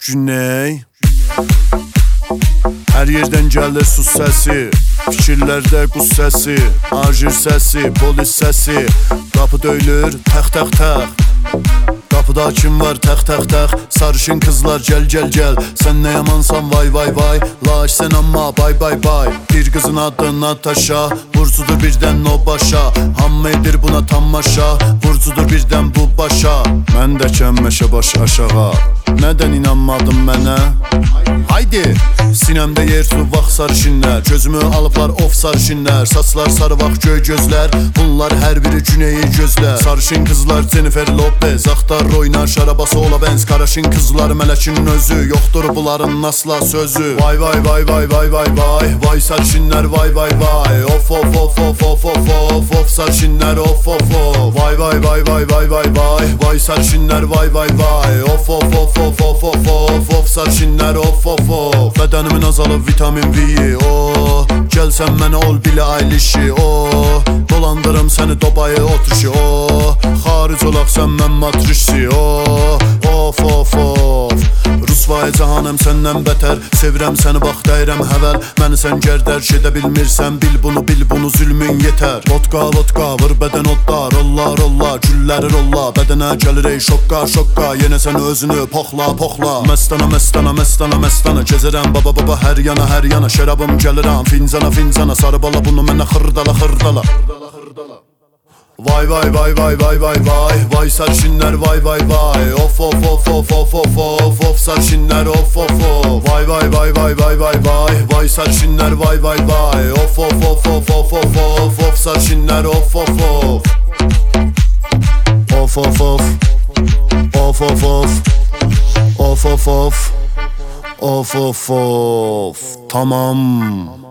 Güney. Hər yerdən gəlir sus səsi, fikirlərdə qus səsi, ajir səsi, polis səsi. Qapı döyülür, təx təx təx. Qapıda kim var, təx təx təx. Sarışın qızlar, gəl gəl gəl. Sən nə yamansan, vay vay vay. Laş sən amma, bay bay bay. Bir qızın adı Natasha, vurcudur birdən o başa. Hamma edir buna tamaşa, vurcudur birdən bu başa. Mən də kəmməşə baş aşağı. Nədən inanmadın mənə? Haydi! Sinəmdə yer su vaxt sarışınlar. Gözümü alıblar of sarışınlar. Saçlar sarı vaxt göy gözlər. Bunlar hər biri Güneyi gözlər. Sarışın qızlar Jennifer Lopez, axtar oynar şarabası ola benz. Qaraşın qızlar mələkin özü, yoxdur bunların asla sözü. Vay vay vay vay vay vay vay. Vay sarışınlar vay vay vay. Of of of of of of of of sarışınlar of of of. Vay vay vay vay vay vay vay. Vay sarışınlar vay vay vay. Of of of of of of of of sarışınlar of of of. Bədənimin azalıb vitamin V-yi, oh. Gəlsən mənə ol Billie Eilish'i, oh. Dolandırım səni Dubai oturuşu, oh. Xaric olaq sən mən matrişsi, oh. Of of of. Rusvay cahanım səndən bətər. Sevirəm səni bax dəyirəm həvəl. Məni sən gərdərk edə bilmirsən. Bil bunu zülmün yetər. Vodka vodka vır bədən odda. Rolla rolla gülləri rolla. Bədənə gəlir ey şokka şokka. Yenə sən özünü poxla poxla. Məstana məstana məstana məstana. Gezərəm baba baba hər yana hər yana. Şərabım gəlirəm fincana fincana. Sarı bala bunu mənə xırdala xırdala. Vay vay vay vay vay vay vay. Vay sarışınlar vay vay vay. Of of of of of of of of sarışınlar of of of. Vay vay vay vay vay vay vay. Vay sarışınlar vay vay vay. Of of of of of of of of sarışınlar of of of. Of of of. Of of of. Of of of. Of of of. Tamam.